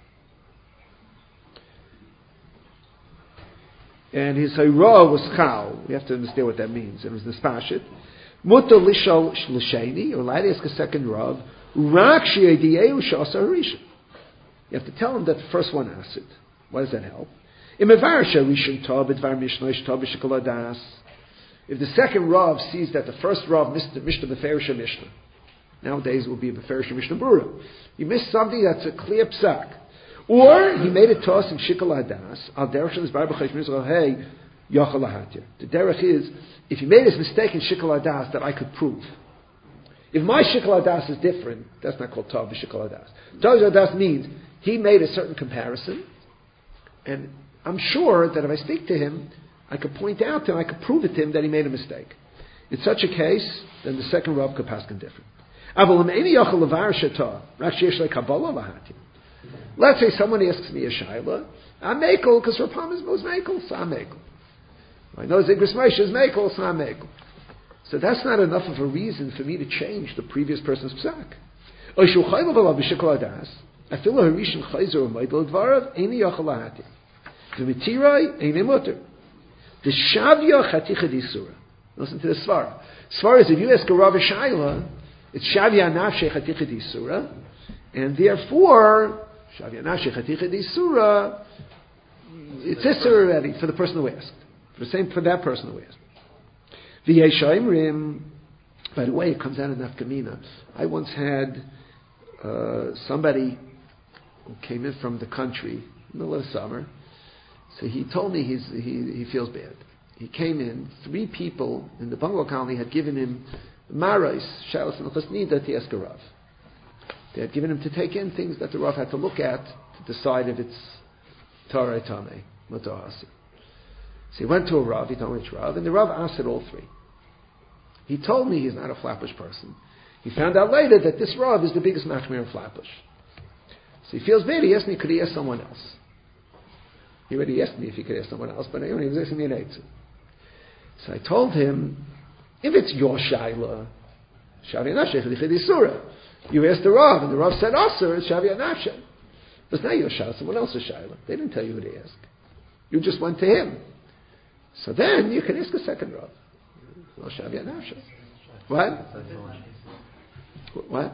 And his Hira was Chal. We have to understand what that means. It was Nispashit. Mutter Lishal L'Sheni, or allowed to ask a second Rav, Rak She'ediyeu Sha'asa Harishon. You have to tell him that the first one asked it. Why does that help? If the second Rav sees that the first Rav missed the Mishnah Beferisha Mishnah, nowadays it will be a Beferisha Mishnah Brura. He missed something that's a clear psak. Or he made a toss in Shikal Hadas, Al Derech Shel Zbar B'Chaysh Mizrach, hey, Yachal Lahatir. The Derech is, if he made his mistake in Shikal Hadas, that I could prove. If my Shikal Hadas is different, that's not called Tav Shikal Hadas. Tav Hadas means he made a certain comparison, and I'm sure that if I speak to him, I could point out to him, I could prove it to him that he made a mistake. In such a case, then the second Rav could pass different. Let's say someone asks me a shaila, I'm mekel because Rapam is most mekel, so I'm mekel. I know Zigris Moshe is mekel, so I'm mekel. So that's not enough of a reason for me to change the previous person's psak. The Shavya Chaticha Disura. Listen to the Svara. Svara is if you ask a Rav Shaila, it's Shavya Nafshe Chaticha Disura, and therefore Shavya Nafshe Chaticha Disura, it's Isser already for the person who asked, for the same for that person who asked. V'yeshaimrim By the way, it comes out of Nafkamina. I once had uh, somebody who came in from the country in the middle of summer. So he told me he's, he, he feels bad. He came in, three people in the bungalow colony had given him marais, shalos and chasnida to ask a Rav. They had given him to take in things that the Rav had to look at to decide if it's Torah Tameh, Mutar Asir. So he went to a Rav, he told me which Rav, and the Rav asked all three. He told me he's not a Flatbush person. He found out later that this Rav is the biggest machmir in Flatbush. So he feels bad, he asked me, could he ask someone else? He already asked me if he could ask someone else, but he was asking me an eitzah. So I told him, if it's your Shaila, Shavi Anasheh, Chidisura, you asked the Rav, and the Rav said, Asur, it's Shavi Anasheh. But now you're Shaila, someone else's Shaila. They didn't tell you who to ask. You just went to him. So then you can ask a second Rav. Well, Shavi Anasheh. What? What?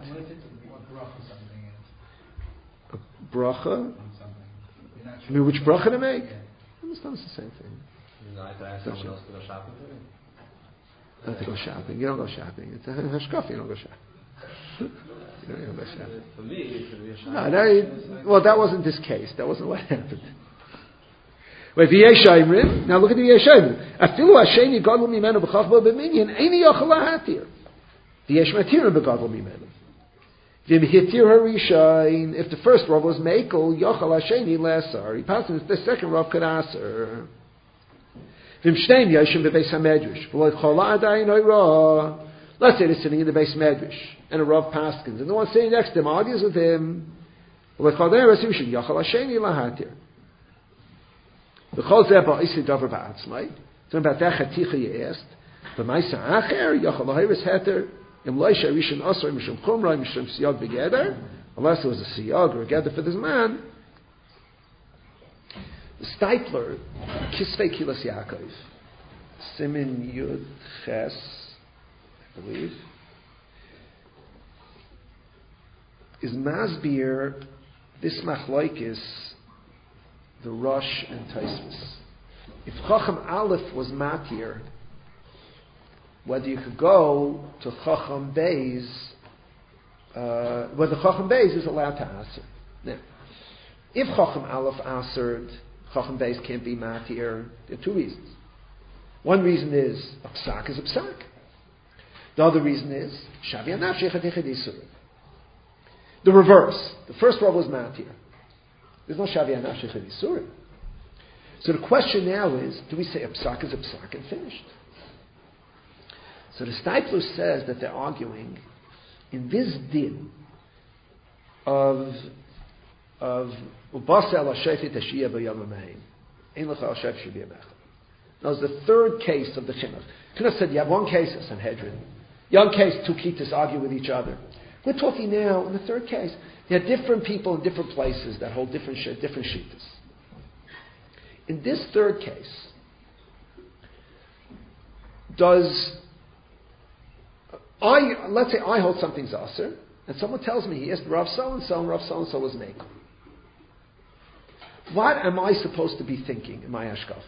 A bracha? I mean, which bracha to make? It's not the same thing. Not to ask someone else to go shopping today? Not to go shopping. You don't go shopping. It's a hashkaf, you don't go shopping. you, don't, you don't go shopping. For me, it should be a shopping. No, that, well, that wasn't this case. That wasn't what happened. Wait, v'yeshayimrim. Now look at the v'yeshayimrim. Afilu hasheni gadol mimenu b'chach bo b'minyan, eini yochel lahatir. V'yesh matirim b'gadol mimenu. V'mhitir harishayin. If the first Rav was mekel, yochel hasheni lesar. He passes the second Rav could aser. V'mshteim yashim b'beis hamedrash. V'lo chola adayin oira. Let's say they're sitting in the beis medrash, and a Rav paskins, and the one sitting next to him argues with him. V'lo chola adayin yochel hasheni lahatir. The Chol Zeba Isi Dover Ba'atzmai. Talking about that Chaticha you asked. The Maisa Acher Yochel Lahiris Heter Im Loisha Rishon Osra Mishum Chumra Mishum Siyag Begeder. Unless it was a Siyag or a Geder for this man. The Steipler Kisvei Kilas Yaakov Simin Yud Ches, I believe, is Masbir this Machlaikis the Rosh and Taisvis. If Chacham Aleph was matir, whether you could go to Chacham Beis, uh, whether Chacham Beis is allowed to answer. Now, if Chacham Aleph answered, Chacham Beis can't be matir. There are two reasons. One reason is a psak is a psak. The other reason is Shavi Anafshei Chadei Chadei. The reverse. The first Rav was matir. There's no Shavi Anashech Yisurim. So the question now is, do we say a psak is a psak and finished? So the Steipler says that they're arguing in this din of of Ubasa el Hashefet Hashiyah b'Yom Ha'meim. Ein lecha Hashef Shebiyah Mechel. That was the third case of the Chinuch. Chinuch said you have one case of Sanhedrin. One case, two Ketas argue with each other. We're talking now in the third case. There are different people in different places that hold different different shittas. In this third case, does I let's say I hold something's aser, and someone tells me he asked Rav so and so, and Rav so and so was mekel. What am I supposed to be thinking in my hashkafa?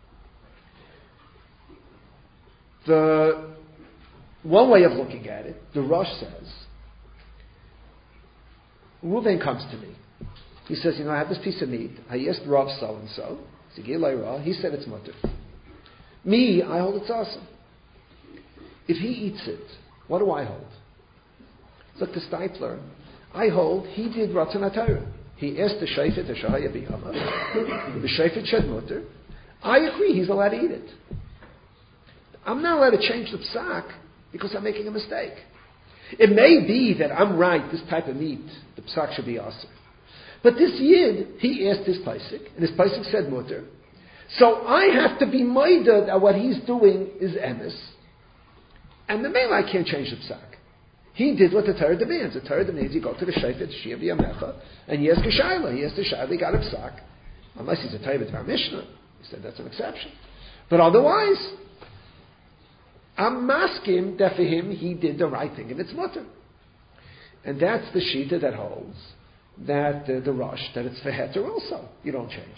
The one way of looking at it, the Rosh says, Reuven comes to me. He says, you know, I have this piece of meat. I asked Rav so and so. He said it's mutter. Me, I hold it's awesome. If he eats it, what do I hold? It's like the Steipler. I hold he did Ratzon HaTorah. He asked the Shofet the Shahaya B'Yama. The Shofet said mutter. I agree. He's allowed to eat it. I'm not allowed to change the psak because I'm making a mistake. It may be that I'm right, this type of meat, the psak should be aser. But this yid, he asked his paisik, and his paisik said mutter. So I have to be moided that what he's doing is emes. And the male, I can't change the psak. He did what the Torah demands. The Torah demands you go to the Shofet, Shia B'Yamecha, and he asked a Shaila. He asked a Shaila, he got a psak. Unless he's a Torah B'Dvar Mishnah. He said that's an exception. But otherwise, I'm masking that for him he did the right thing and it's mutter. And that's the shita that holds that uh, the Rosh, that it's for heter also. You don't change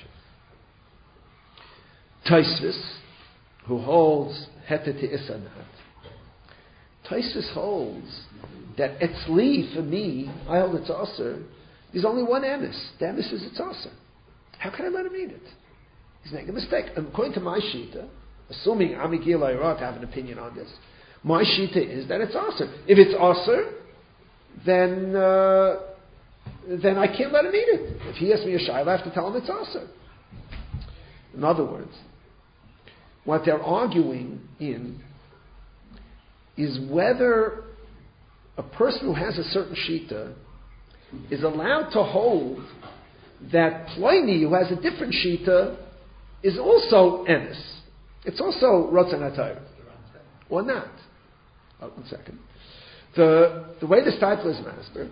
it. Taisvis, who holds heter to isanat. Taisus holds that etzli, for me, I hold it's aser, there's only one emes. The emes is it's aser. How can I let him eat it? He's making a mistake. According to my shita, assuming Amigil Ayrat have an opinion on this, my shita is that it's aser. If it's aser, then uh, then I can't let him eat it. If he asks me a shayla, I have to tell him it's aser. In other words, what they're arguing in is whether a person who has a certain shita is allowed to hold that Pliny, who has a different shita, is also emes. It's also Ratzon HaTorah. Or not. Oh, one second. The, the way the Steipler is master,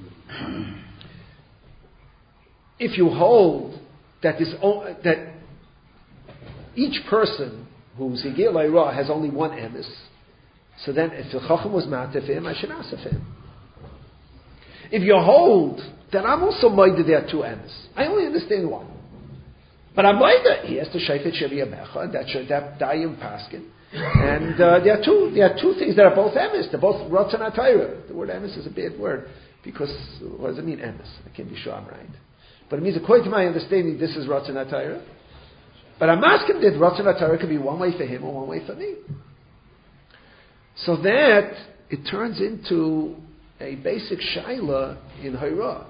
if you hold that, this, that each person who's Higil Eira has only one emes, so then if the Chacham was matter for him, I should ask for him. If you hold that I'm also moida there are two emes, I only understand one. But I'm moida, he has to shayfet Shevi Amecha, and that should that Dayim Paskin. And uh, there are two there are two things that are both emes. They're both Ratzon HaTorah. The word emes is a bad word, because what does it mean emes? I can't be sure I'm right. But it means, according to my understanding, this is Ratzon HaTorah. But I'm asking that Ratzon HaTorah could be one way for him or one way for me. So that it turns into a basic shaila in Haira.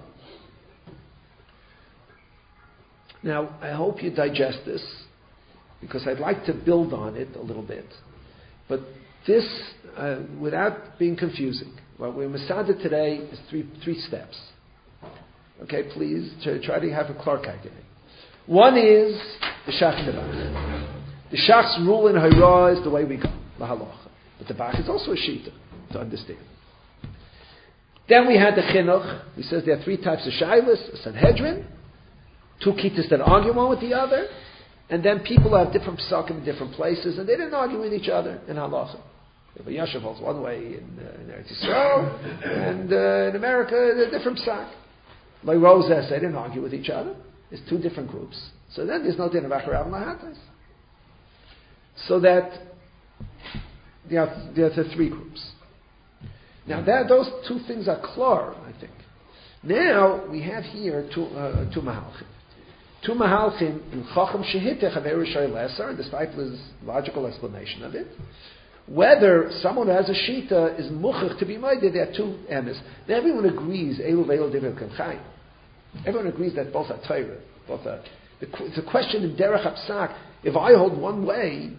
Now, I hope you digest this, because I'd like to build on it a little bit. But this, uh, without being confusing, what we're Masada today is three three steps. Okay, please to try to have a Clarkite in it. One is the Shach and the Bach. The Shach's rule in Haira is the way we go, the halacha. But the Bach is also a shita to understand. Then we had the Chinuch. He says there are three types of shaylas: a Sanhedrin, two kittas that argue one with the other, and then people have different psakim in different places, and they didn't argue with each other in halacha. If a yashav holds one way in, uh, in Eretz Yisrael, and uh, in America, a different psak. Like Rosas, they didn't argue with each other. It's two different groups. So then there's no din of acharav and lahatas. So that there are, there are the three groups. Now that, those two things are klar, I think. Now we have here two uh, two mahalchim. Two mahalchim in chacham shehitech haveru shayil leser, and the Steipler's logical explanation of it. Whether someone who has a shita is muchach to be made, there are two emes. Now everyone agrees, elu ve'elu divrei kanchayim. Everyone agrees that both are Torah. Both are. The, it's a question in derech hapsak. If I hold one way,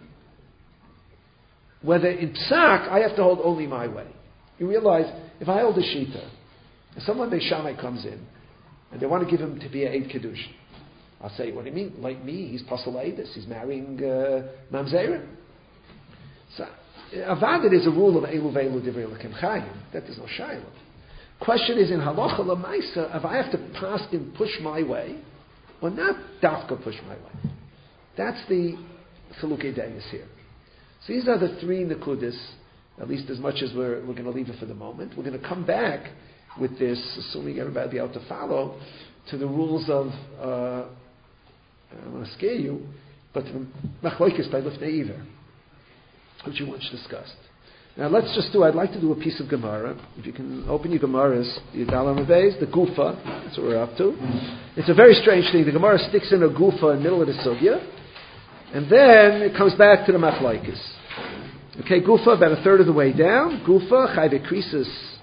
whether in psak I have to hold only my way. You realize, if I hold a shita, and someone Beishamai comes in, and they want to give him to be a Eid Kiddush, I'll say, what do you mean? Like me, he's Pasal Eidus, he's marrying uh, Mamzerim. So, Avad is a rule of Elu Ve'elu Divrei Elokim Chayim. That is no shayla. Question is, in halacha l'maisa, if I have to pass and push my way, or not dafka push my way. That's the Chalukei Deis here. So these are the three Nekudis, at least as much as we're, we're going to leave it for the moment. We're going to come back with this, assuming everybody will be able to follow, to the rules of, uh, I don't want to scare you, but the Machloikis by Lifnei Iver, which we once discussed. Now let's just do, I'd like to do a piece of Gemara. If you can open your Gemaras, your Dalam Aveis, the Gufa, that's what we're up to. It's a very strange thing. The Gemara sticks in a Gufa in the middle of the Sugya, and then it comes back to the Machlaikis. Okay, Gufa, about a third of the way down. Gufa, Chayve Krisis,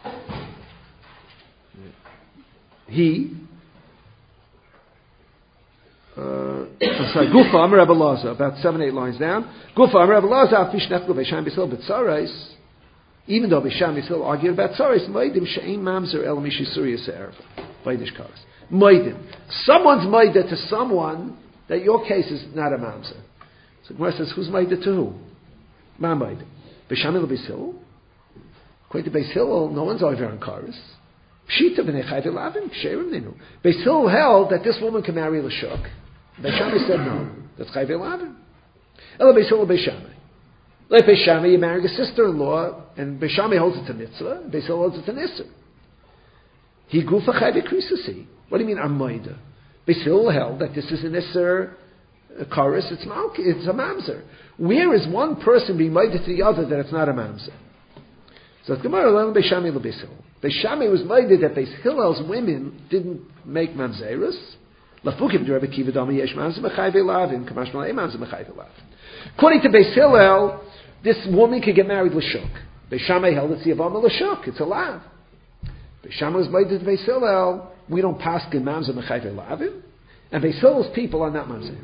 he, uh, I'm sorry, Gufa, Amar Rabbi Laza, about seven, eight lines down. Gufa, Amar Rabbi Laza, Afish Nechlu, Beisham B'Sil, B'Tzarais, even though Beisham B'Sil argued about Tzarais, Moedim She'im Mamzer El Mishisuri Se'er, Vaidish Karas. Moedim. Someone's Moedim to someone that your case is not a Mamzer. So Gemara says, who's Moedim to who? Ma Moedim. Beisham El B'Sil? According to Beis Hillel, no one's over on Karas. Pshita B'nei Chayv Elavim, She'erim Ninu. Beis Hillel held that this woman can marry L'Shuk. Beis said no. That's Chayv Elavim. Ela Beis Hillel Beis Shammai. Like Beis Shammai, you marry a sister-in-law, and Beis Shammai holds it to mitzvah, and Beis Hillel holds it to nisr. He gufa Chayv Krisasi. What do you mean Armoida? Beis Hillel held that this is a nisr, a chorus, it's it's a mamzer. Where is one person being moida to the other that it's not a mamzer? So the Gemara learned Beis Shammai and Beis Hillel. Beis Shammai was minded that Beis Hillel's women didn't make mamzerus. Lafukim Rabbi Kiva Dami Yesh Mamzer Mechayve Lavin Kamash Malay Mamzer Mechayve Lavin. According to Beis Hillel, this woman could get married l'shuk. Beis Shammai held it's the Avama l'shuk. It's a lav. Beis Shammai was minded to Beis Hillel. We don't pass in Mamzer Mechayve Lavin, and Beis Hillel's people are not mamzer.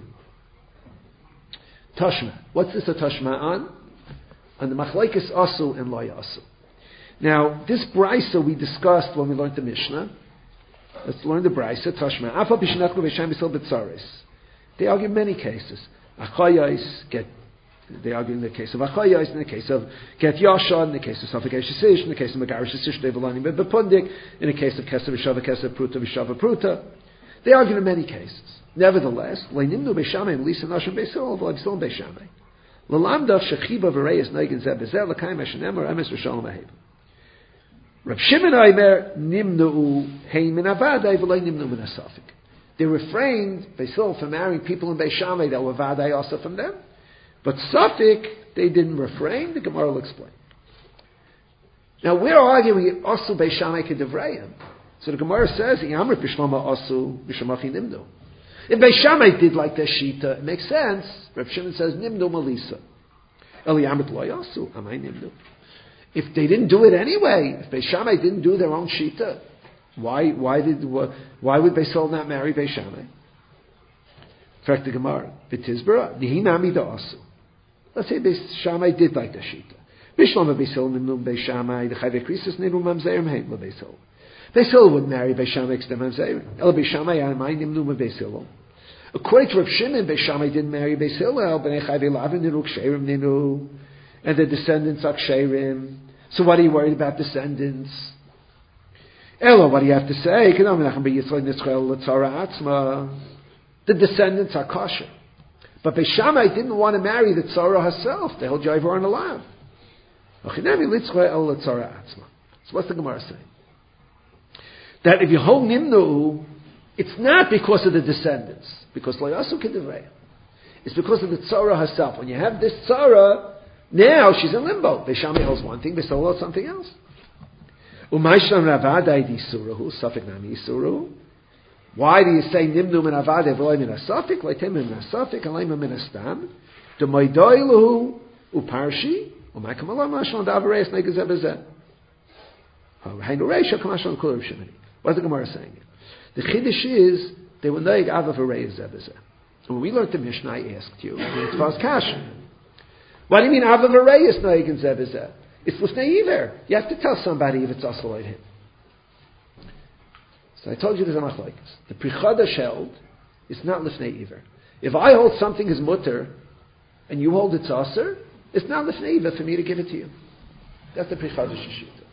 Tashma. What's this a tashma on? On the machlekes asu and lo yasu. Now, this brisa we discussed when we learned the Mishnah. Let's learn the brisa. Tashma. Afa b'shnatku v'shem b'sil b'tzaris. They argue in many cases. Achayos get. They argue in the case of achayos, in the case of get yasha, in the case of suffikash in the case of megarish sish devalani bepundik, in the case of kesav v'shava kesav pruta v'shava pruta. They argue in many cases. Nevertheless, le'nimnu b'shamay m'lisa nashim b'sil v'l'b'sil b'shamay. L'lamdav shechiba v'reyes neigen zeh b'zeh l'kayim ha'shenemar emes v'shalom ha'heb. Rav Shimon Aimer nimnu hey min avadai v'lei nimnu min asafik. They refrained Beisil from marrying people in Beis Shammai that were vadai also from them, but Safik they didn't refrain. The Gemara will explain. Now we're arguing also Beis Shammai kedevrayim. So the Gemara says Yamr Bishlama also Bishamachi nimnu. If Beis Shammai did like their shita, it makes sense. Rav Shimon says nimnu malisa. Eli Yamr lo yasu amay nimnu. If they didn't do it anyway, if Beis Shammai didn't do their own shita, why why did why would Beisil not marry Beis Shammai? Fact the Gemara, B'tizbara, Nihinami da'asu. Let's say Beis Shammai did like the shita. Bishlama Beisil nimnu Beis Shammai the Chayvei Krisis nimnu mamzerim heim leBeisil. Beisil would marry Beis Shammai extem mamzerim. El Beis Shammai amay nimnu meBeisil. According to Rav Shimon, Beis Shammai didn't marry Beisil. El b'nei Chayvei Lavin ninu ksherim ninu. And the descendants are ksherim. So what are you worried about descendants? Elo, what do you have to say? The descendants are kosher. But Beis Shammai didn't want to marry the tzara herself. They held Yaivar aren't allowed. So what's the Gemara saying? That if you hold Nimnu, it's not because of the descendants. Because lo yasu k'divrei. It's because of the tzara herself. When you have this tzara, now she's in limbo. Beis Shammai holds one thing, Beis Hillel holds something else. Why do you say nimnu min avadai v'loy min asafik? Leitem min asafik alayim min astam. The maidoilu uparshi u'ma'kam Allah mashon davareis negazeh bezeh. Hainu reisha kamashon kol Rav Shimon. What's the Gemara saying? The chiddush is they were noig avav v'reis zeh. When we learned the Mishnah, I asked you, it's fast kasha. What do you mean avav v'reis noig and zeh bezeh? It's l'fnei iver. You have to tell somebody if it's asal on him. So I told you there's a machlokes. The Prichadash held, it's not l'fnei iver. If I hold something as mutter, and you hold it's aser, it's not l'fnei iver for me to give it to you. That's the Prichadash shita.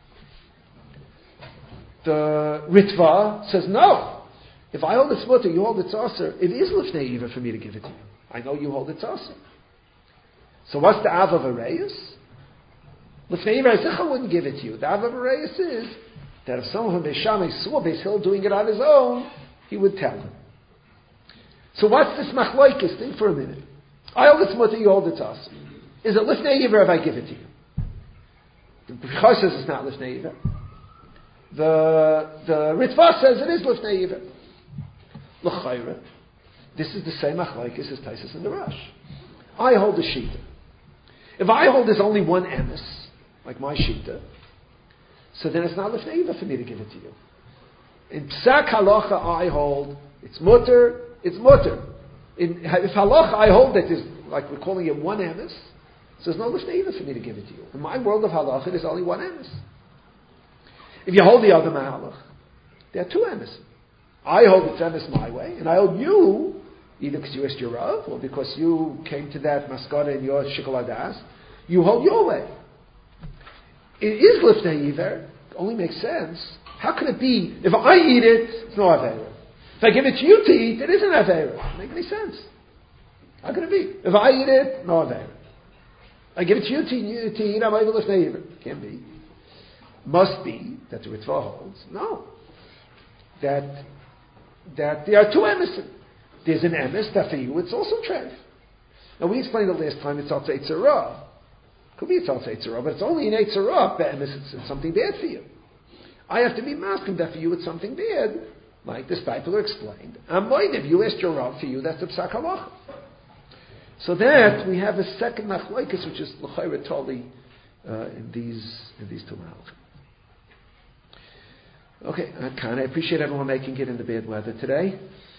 The Ritva says no. If I hold it's mutter, you hold it's aser, it is l'fnei iver for me to give it to you. I know you hold it's aser. So what's the Av of Arayus? L'fnei iver I wouldn't give it to you. The Av of Arayus is that if someone from Beis Shammai saw Beis Hillel doing it on his own, he would tell him. So what's this machlokes? Think for a minute. I hold it's mutter, you hold it's aser. Is it l'fnei iver if I give it to you? The B'chor says it's not l'fnei iver. The the Ritva says it is l'fnei iver. L'chayra. This is the same machlokes as Taisus and the Rosh. I hold the shita. If I hold there's only one emes, like my shita, so then it's not l'fnei iver for me to give it to you. In Psak Halacha I hold, it's mutter, it's mutter. In, if Halacha I hold that is, like we're calling it one emes, so there's no l'fnei iver for me to give it to you. In my world of Halacha, there's only one emes. If you hold the other Mahalach, there are two emes. I hold it's emes my way, and I hold you, either because you asked your Rav, or because you came to that maskana in your Shikol Hadas, you hold your way. It is l'fnei iver. It only makes sense. How can it be? If I eat it, it's no aveira. If I give it to you to eat, it isn't aveira. Doesn't make any sense. How can it be? If I eat it, no aveira. I give it to you to, to eat, I'm able l'fnei iver. Can't be. Must be that the Ritva holds. No. That that there are two emes. There's an emes that for you it's also treif. Now we explained the last time it's also Eitzerah. Could be it's also Eitzerah, but it's only an Eitzerah, it's, it's something bad for you. I have to be masking that for you it's something bad, like this Steipler explained. Amoinev, you asked your Rav for you, that's the Psak Halacha. So that, we have a second Machlokes, which is L'chayra totally uh, in these in these two Malachim. Okay, I, I appreciate everyone making it in the bad weather today.